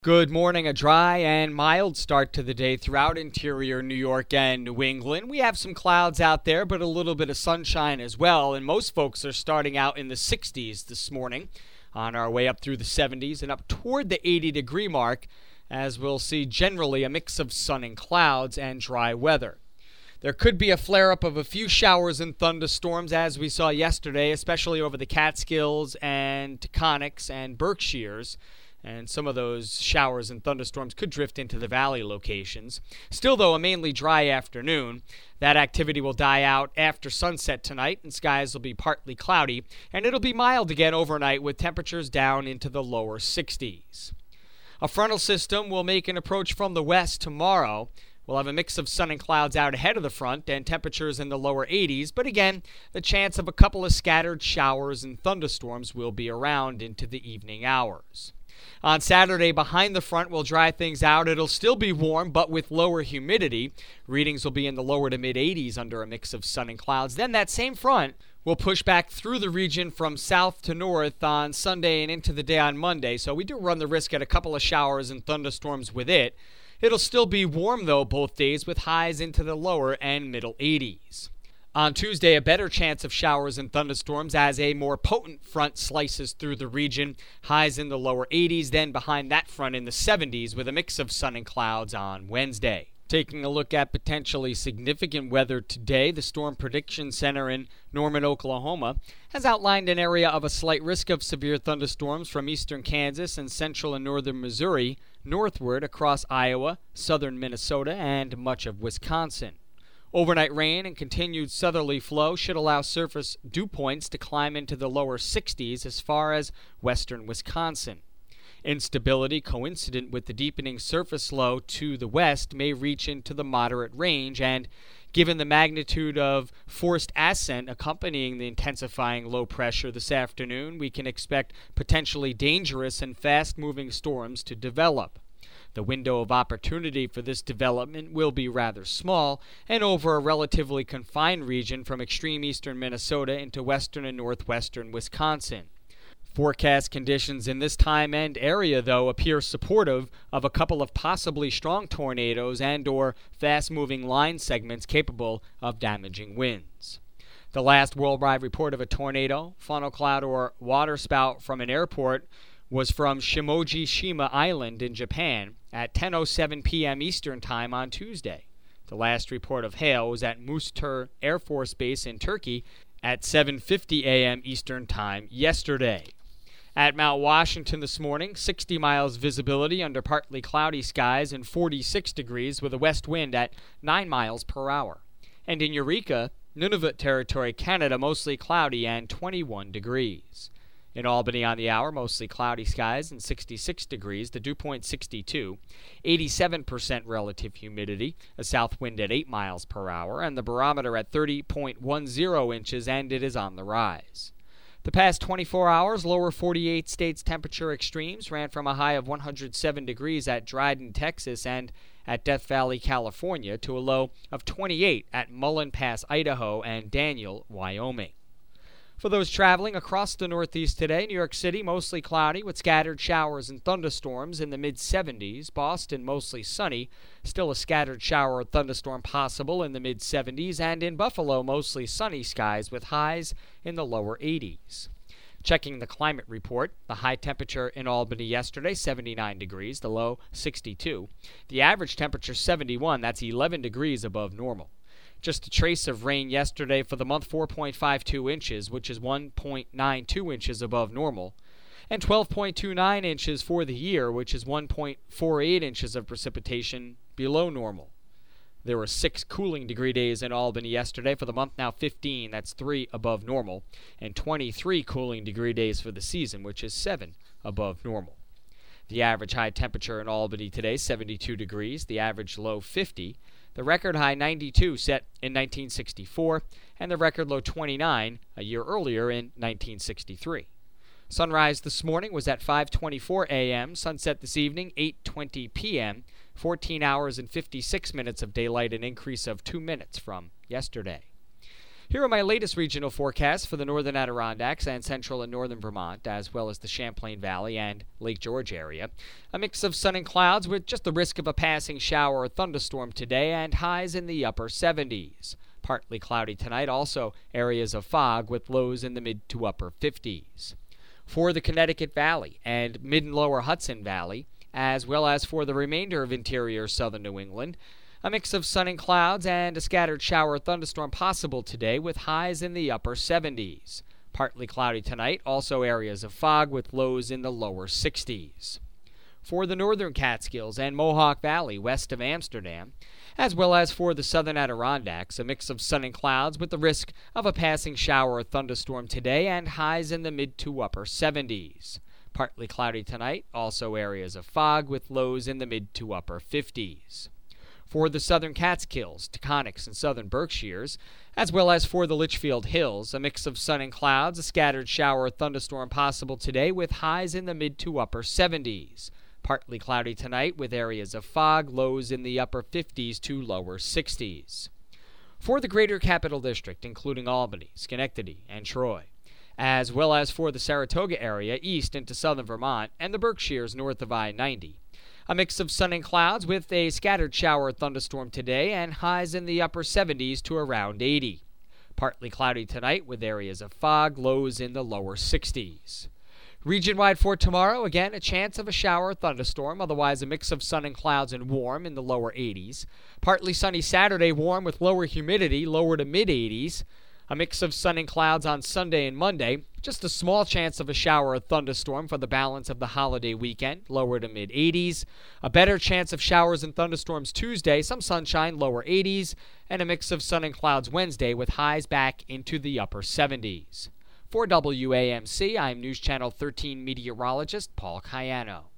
Good morning. A dry and mild start to the day throughout interior New York and New England. We have some clouds out there, but a little bit of sunshine as well. And most folks are starting out in the 60s this morning, on our way up through the 70s and up toward the 80-degree mark, as we'll see generally a mix of sun and clouds and dry weather. There could be a flare-up of a few showers and thunderstorms, as we saw yesterday, especially over the Catskills and Taconics and Berkshires. And some of those showers and thunderstorms could drift into the valley locations. Still, though, a mainly dry afternoon. That activity will die out after sunset tonight, and skies will be partly cloudy, and it'll be mild again overnight with temperatures down into the lower 60s. A frontal system will make an approach from the west tomorrow. We'll have a mix of sun and clouds out ahead of the front and temperatures in the lower 80s, but again, the chance of a couple of scattered showers and thunderstorms will be around into the evening hours. On Saturday, behind the front will dry things out. It'll still be warm, but with lower humidity. Readings will be in the lower to mid-80s under a mix of sun and clouds. Then that same front will push back through the region from south to north on Sunday and into the day on Monday. So we do run the risk at a couple of showers and thunderstorms with it. It'll still be warm, though, both days with highs into the lower and middle 80s. On Tuesday, a better chance of showers and thunderstorms as a more potent front slices through the region. Highs in the lower 80s, then behind that front in the 70s with a mix of sun and clouds on Wednesday. Taking a look at potentially significant weather today, the Storm Prediction Center in Norman, Oklahoma, has outlined an area of a slight risk of severe thunderstorms from eastern Kansas and central and northern Missouri northward across Iowa, southern Minnesota, and much of Wisconsin. Overnight rain and continued southerly flow should allow surface dew points to climb into the lower 60s as far as western Wisconsin. Instability coincident with the deepening surface low to the west may reach into the moderate range, and given the magnitude of forced ascent accompanying the intensifying low pressure this afternoon, we can expect potentially dangerous and fast-moving storms to develop. The window of opportunity for this development will be rather small and over a relatively confined region from extreme eastern Minnesota into western and northwestern Wisconsin. Forecast conditions in this time and area, though, appear supportive of a couple of possibly strong tornadoes and or fast-moving line segments capable of damaging winds. The last worldwide report of a tornado, funnel cloud, or waterspout from an airport was from Shimoji-shima Island in Japan at 10:07 p.m. Eastern Time on Tuesday. The last report of hail was at Muster Air Force Base in Turkey at 7:50 a.m. Eastern Time yesterday. At Mount Washington this morning, 60 miles visibility under partly cloudy skies and 46 degrees with a west wind at 9 miles per hour. And in Eureka, Nunavut Territory, Canada, mostly cloudy and 21 degrees. In Albany on the hour, mostly cloudy skies and 66 degrees, the dew point 62, 87% relative humidity, a south wind at 8 miles per hour, and the barometer at 30.10 inches, and it is on the rise. The past 24 hours, lower 48 states temperature extremes ran from a high of 107 degrees at Dryden, Texas, and at Death Valley, California, to a low of 28 at Mullen Pass, Idaho, and Daniel, Wyoming. For those traveling across the Northeast today, New York City mostly cloudy with scattered showers and thunderstorms in the mid-70s. Boston mostly sunny, still a scattered shower or thunderstorm possible in the mid-70s. And in Buffalo, mostly sunny skies with highs in the lower 80s. Checking the climate report, the high temperature in Albany yesterday, 79 degrees, the low 62. The average temperature 71, that's 11 degrees above normal. Just a trace of rain yesterday for the month, 4.52 inches, which is 1.92 inches above normal, and 12.29 inches for the year, which is 1.48 inches of precipitation below normal. There were 6 cooling degree days in Albany yesterday for the month, now 15, that's 3 above normal, and 23 cooling degree days for the season, which is 7 above normal. The average high temperature in Albany today, 72 degrees, the average low 50. The record high 92 set in 1964, and the record low 29 a year earlier in 1963. Sunrise this morning was at 5:24 a.m., sunset this evening 8:20 p.m., 14 hours and 56 minutes of daylight, an increase of 2 minutes from yesterday. Here are my latest regional forecasts for the northern Adirondacks and central and northern Vermont, as well as the Champlain Valley and Lake George area. A mix of sun and clouds with just the risk of a passing shower or thunderstorm today, and highs in the upper 70s. Partly cloudy tonight, also areas of fog with lows in the mid to upper 50s. For the Connecticut Valley and mid and lower Hudson Valley, as well as for the remainder of interior southern New England, a mix of sun and clouds and a scattered shower or thunderstorm possible today with highs in the upper 70s. Partly cloudy tonight, also areas of fog with lows in the lower 60s. For the northern Catskills and Mohawk Valley west of Amsterdam, as well as for the southern Adirondacks, a mix of sun and clouds with the risk of a passing shower or thunderstorm today and highs in the mid to upper 70s. Partly cloudy tonight, also areas of fog with lows in the mid to upper 50s. For the southern Catskills, Taconics, and southern Berkshires, as well as for the Litchfield Hills, a mix of sun and clouds, a scattered shower or thunderstorm possible today with highs in the mid to upper 70s. Partly cloudy tonight with areas of fog, lows in the upper 50s to lower 60s. For the greater Capital District, including Albany, Schenectady, and Troy, as well as for the Saratoga area east into southern Vermont and the Berkshires north of I-90, a mix of sun and clouds with a scattered shower or thunderstorm today and highs in the upper 70s to around 80. Partly cloudy tonight with areas of fog, lows in the lower 60s. Region-wide for tomorrow, again, a chance of a shower or thunderstorm, otherwise a mix of sun and clouds and warm in the lower 80s. Partly sunny Saturday, warm with lower humidity, lower to mid-80s. A mix of sun and clouds on Sunday and Monday. Just a small chance of a shower or thunderstorm for the balance of the holiday weekend, lower to mid-80s. A better chance of showers and thunderstorms Tuesday, some sunshine, lower 80s. And a mix of sun and clouds Wednesday with highs back into the upper 70s. For WAMC, I'm News Channel 13 meteorologist Paul Cayano.